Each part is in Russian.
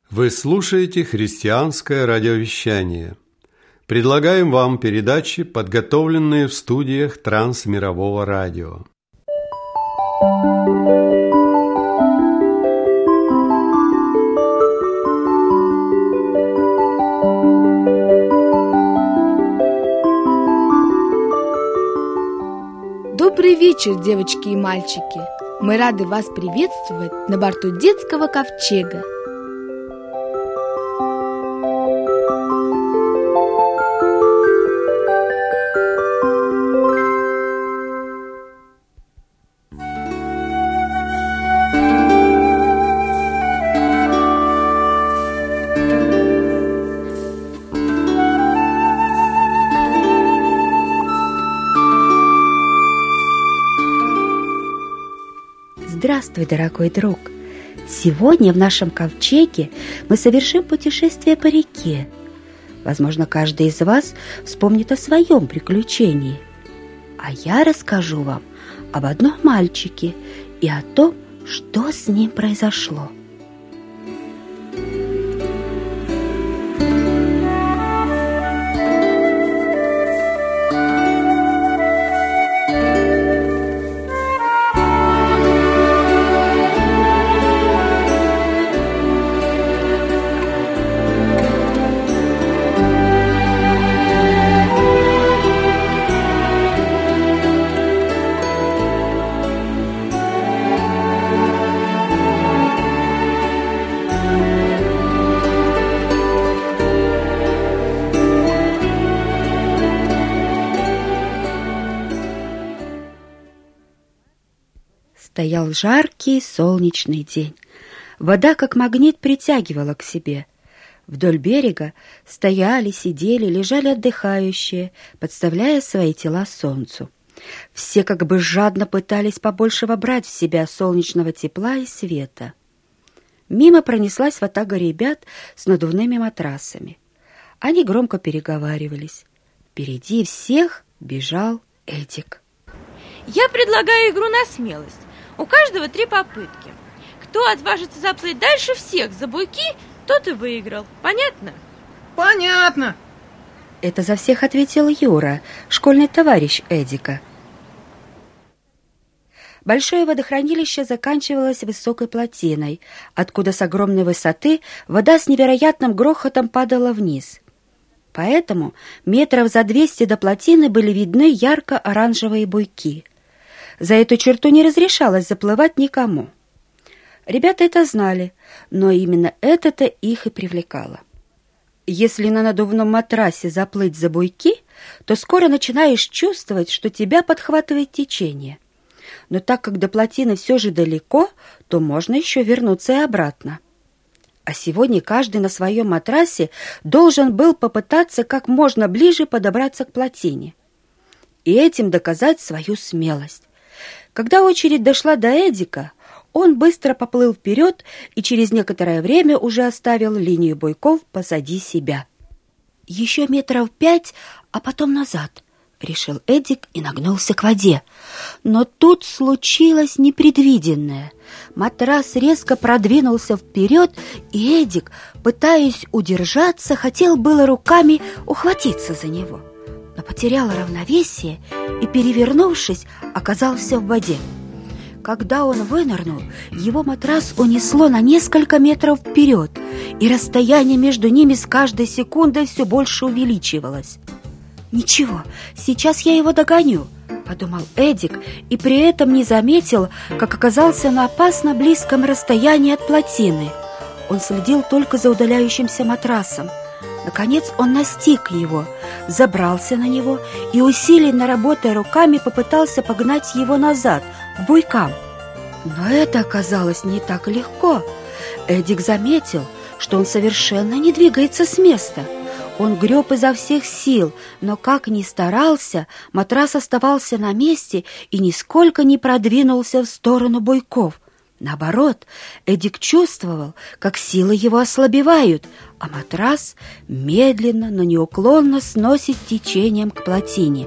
Вы слушаете христианское радиовещание. Предлагаем вам передачи, подготовленные в студиях Трансмирового радио. Добрый вечер, девочки и мальчики! Мы рады вас приветствовать на борту детского ковчега. Здравствуй, дорогой друг! Сегодня в нашем ковчеге мы совершим путешествие по реке. Возможно, каждый из вас вспомнит о своем приключении. А я расскажу вам об одном мальчике и о том, что с ним произошло. Стоял жаркий солнечный день. Вода, как магнит, притягивала к себе. Вдоль берега стояли, сидели, лежали отдыхающие, подставляя свои тела солнцу. Все как бы жадно пытались побольше вобрать в себя солнечного тепла и света. Мимо пронеслась ватага ребят с надувными матрасами. Они громко переговаривались. Впереди всех бежал Эдик. Я предлагаю игру на смелость. У каждого 3 попытки. Кто отважится заплыть дальше всех за буйки, тот и выиграл. Понятно? Понятно. Это за всех ответил Юра, школьный товарищ Эдика. Большое водохранилище заканчивалось высокой плотиной, откуда с огромной высоты вода с невероятным грохотом падала вниз. Поэтому метров за 200 до плотины были видны ярко-оранжевые буйки. За эту черту не разрешалось заплывать никому. Ребята это знали, но именно это-то их и привлекало. Если на надувном матрасе заплыть за буйки, то скоро начинаешь чувствовать, что тебя подхватывает течение. Но так как до плотины все же далеко, то можно еще вернуться и обратно. А сегодня каждый на своем матрасе должен был попытаться как можно ближе подобраться к плотине и этим доказать свою смелость. Когда очередь дошла до Эдика, он быстро поплыл вперед и через некоторое время уже оставил линию буйков позади себя. «Еще метров 5, а потом назад», — решил Эдик и нагнулся к воде. Но тут случилось непредвиденное. Матрас резко продвинулся вперед, и Эдик, пытаясь удержаться, хотел было руками ухватиться за него, но потерял равновесие и, перевернувшись, оказался в воде. Когда он вынырнул, его матрас унесло на несколько метров вперед, и расстояние между ними с каждой секундой все больше увеличивалось. «Ничего, сейчас я его догоню», — подумал Эдик, и при этом не заметил, как оказался на опасно близком расстоянии от плотины. Он следил только за удаляющимся матрасом. Наконец он настиг его, забрался на него и, усиленно работая руками, попытался погнать его назад, к буйкам. Но это оказалось не так легко. Эдик заметил, что он совершенно не двигается с места. Он греб изо всех сил, но как ни старался, матрас оставался на месте и нисколько не продвинулся в сторону буйков. Наоборот, Эдик чувствовал, как силы его ослабевают, а матрас медленно, но неуклонно сносит течением к плотине.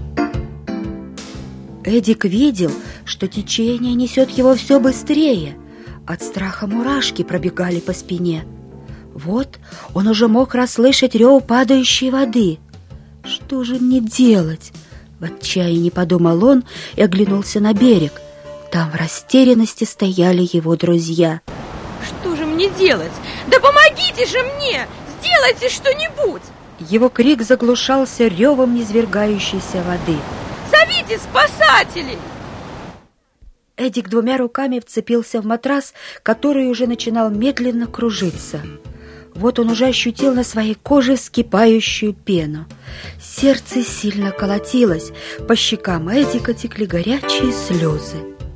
Эдик видел, что течение несет его все быстрее. От страха мурашки пробегали по спине. Вот он уже мог расслышать рев падающей воды. «Что же мне делать?» В отчаянии подумал он и оглянулся на берег. Там в растерянности стояли его друзья. Что же мне делать? Да помогите же мне! Сделайте что-нибудь! Его крик заглушался ревом низвергающейся воды. Зовите спасателей! Эдик двумя руками вцепился в матрас, который уже начинал медленно кружиться. Вот он уже ощутил на своей коже вскипающую пену. Сердце сильно колотилось, по щекам Эдика текли горячие слезы.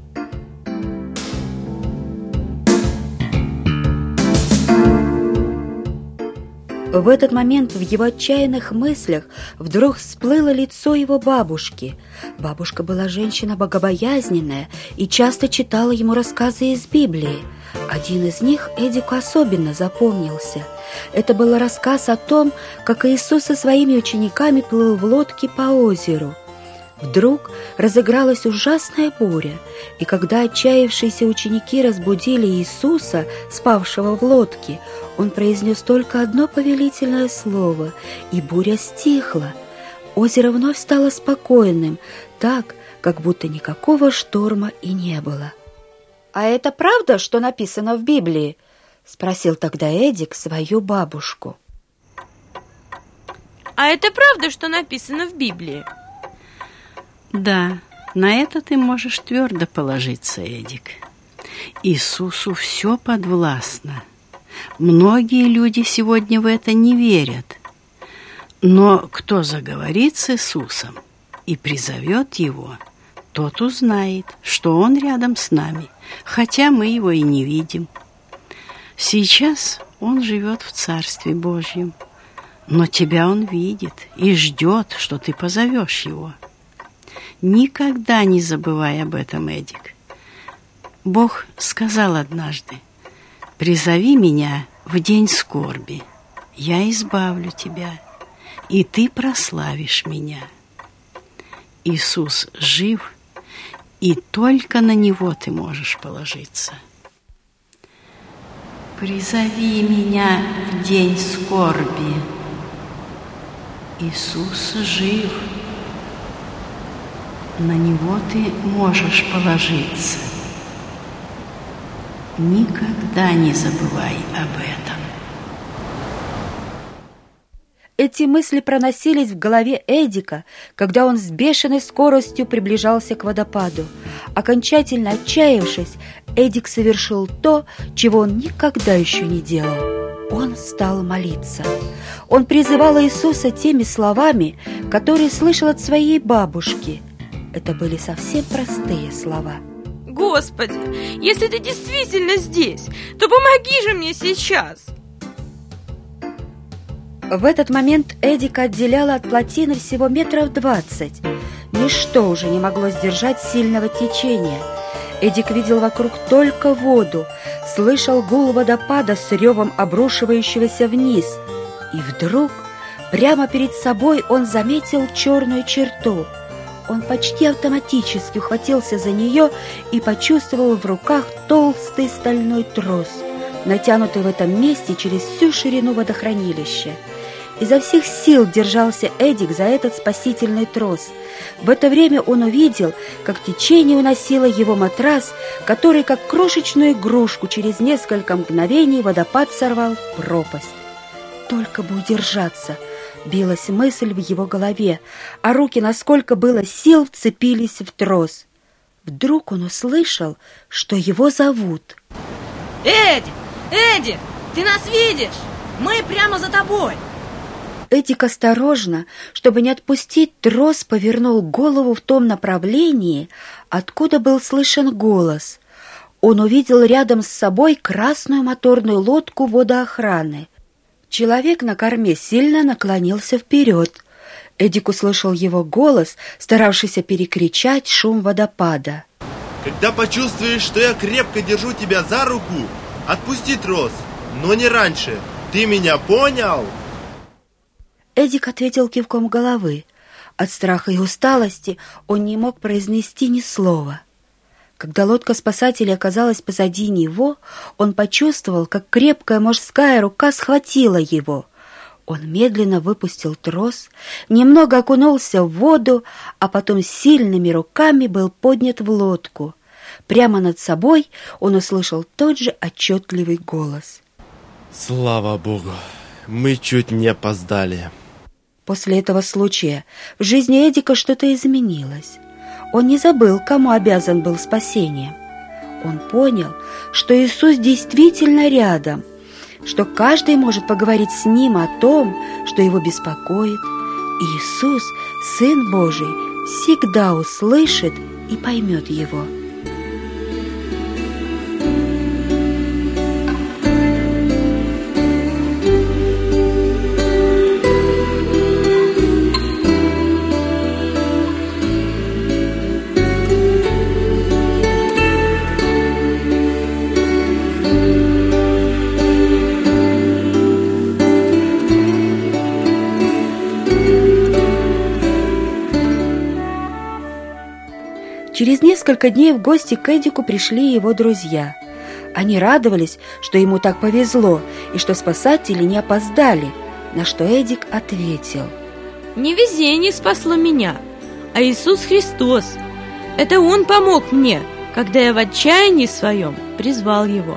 В этот момент в его отчаянных мыслях вдруг всплыло лицо его бабушки. Бабушка была женщина богобоязненная и часто читала ему рассказы из Библии. Один из них Эдику особенно запомнился. Это был рассказ о том, как Иисус со своими учениками плыл в лодке по озеру. Вдруг разыгралась ужасная буря, и когда отчаявшиеся ученики разбудили Иисуса, спавшего в лодке, он произнес только одно повелительное слово, и буря стихла. Озеро вновь стало спокойным, так, как будто никакого шторма и не было. «А это правда, что написано в Библии?» — спросил тогда Эдик свою бабушку. А это правда, что написано в Библии? Да, на это ты можешь твердо положиться, Эдик. Иисусу все подвластно. Многие люди сегодня в это не верят. Но кто заговорит с Иисусом и призовет Его, тот узнает, что Он рядом с нами, хотя мы Его и не видим. Сейчас Он живет в Царстве Божьем, но тебя Он видит и ждет, что ты позовешь Его. Никогда не забывай об этом, Эдик. Бог сказал однажды: «Призови меня в день скорби, я избавлю тебя, и ты прославишь меня». Иисус жив, и только на Него ты можешь положиться. Призови меня в день скорби. Иисус жив, на Него ты можешь положиться. Никогда не забывай об этом. Эти мысли проносились в голове Эдика, когда он с бешеной скоростью приближался к водопаду. Окончательно отчаявшись, Эдик совершил то, чего он никогда еще не делал. Он стал молиться. Он призывал Иисуса теми словами, которые слышал от своей бабушки. Это были совсем простые слова. Господи, если ты действительно здесь, то помоги же мне сейчас. В этот момент Эдика отделяло от плотины всего 20 метров. Ничто уже не могло сдержать сильного течения. Эдик видел вокруг только воду, слышал гул водопада с ревом обрушивающегося вниз. И вдруг, прямо перед собой он заметил черную черту. Он почти автоматически ухватился за нее и почувствовал в руках толстый стальной трос, натянутый в этом месте через всю ширину водохранилища. Изо всех сил держался Эдик за этот спасительный трос. В это время он увидел, как течение уносило его матрас, который, как крошечную игрушку, через несколько мгновений водопад сорвал в пропасть. Только бы удержаться, билась мысль в его голове, а руки, насколько было сил, вцепились в трос. Вдруг он услышал, что его зовут. Эдик! Эдик! Ты нас видишь? Мы прямо за тобой! Эдик осторожно, чтобы не отпустить трос, повернул голову в том направлении, откуда был слышен голос. Он увидел рядом с собой красную моторную лодку водоохраны. Человек на корме сильно наклонился вперед. Эдик услышал его голос, старавшийся перекричать шум водопада. Когда почувствуешь, что я крепко держу тебя за руку, отпусти трос, но не раньше. Ты меня понял? Эдик ответил кивком головы. От страха и усталости он не мог произнести ни слова. Когда лодка спасателей оказалась позади него, он почувствовал, как крепкая мужская рука схватила его. Он медленно выпустил трос, немного окунулся в воду, а потом сильными руками был поднят в лодку. Прямо над собой он услышал тот же отчетливый голос. Слава Богу, мы чуть не опоздали. После этого случая в жизни Эдика что-то изменилось. Он не забыл, кому обязан был спасением. Он понял, что Иисус действительно рядом, что каждый может поговорить с Ним о том, что его беспокоит. И Иисус, Сын Божий, всегда услышит и поймет его. Через несколько дней в гости к Эдику пришли его друзья. Они радовались, что ему так повезло и что спасатели не опоздали, на что Эдик ответил: Не везение спасло меня, а Иисус Христос. Это Он помог мне, когда я в отчаянии своем призвал Его.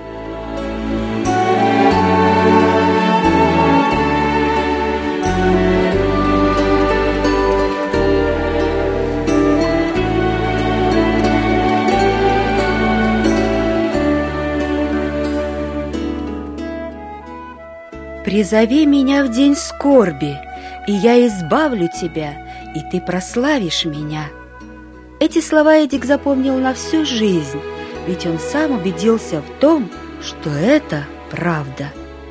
«Призови меня в день скорби, и я избавлю тебя, и ты прославишь меня». Эти слова Эдик запомнил на всю жизнь, ведь он сам убедился в том, что это правда.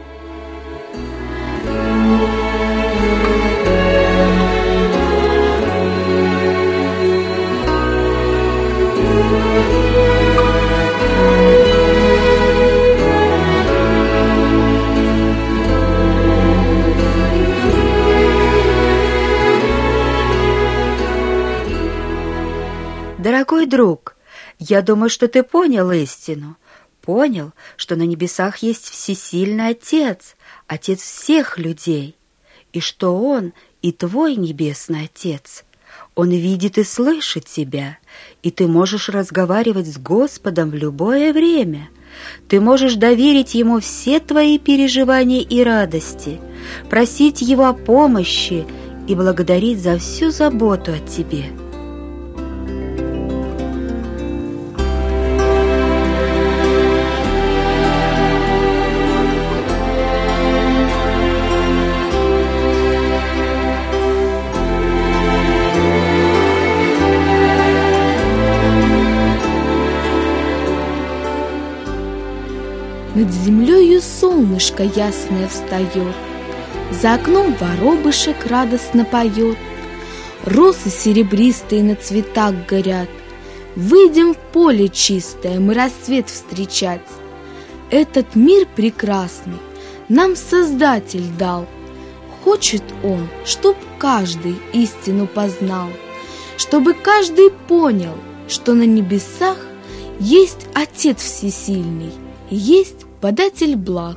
Дорогой друг, я думаю, что ты понял истину. Понял, что на небесах есть всесильный Отец, Отец всех людей, и что Он и твой Небесный Отец. Он видит и слышит тебя, и ты можешь разговаривать с Господом в любое время. Ты можешь доверить Ему все твои переживания и радости, просить Его о помощи и благодарить за всю заботу о тебе. Над землею солнышко ясное встает, за окном воробышек радостно поет, росы серебристые на цветах горят. Выйдем в поле чистое, мы рассвет встречать. Этот мир прекрасный нам Создатель дал. Хочет Он, чтоб каждый истину познал, чтобы каждый понял, что на небесах есть Отец Всесильный, есть податель благ.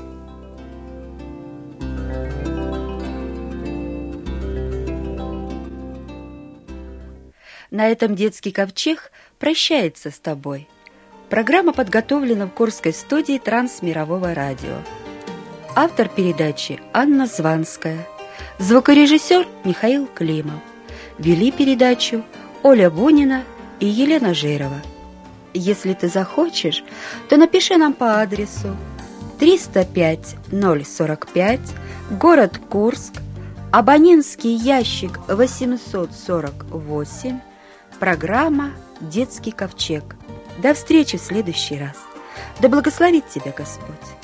На этом детский ковчег прощается с тобой. Программа подготовлена в Курской студии Трансмирового радио. Автор передачи Анна Званская. Звукорежиссер Михаил Климов. Вели передачу Оля Бунина и Елена Жирова. Если ты захочешь, то напиши нам по адресу 305-045, город Курск, абонентский ящик 848, программа «Детский ковчег». До встречи в следующий раз. Да благословит тебя Господь!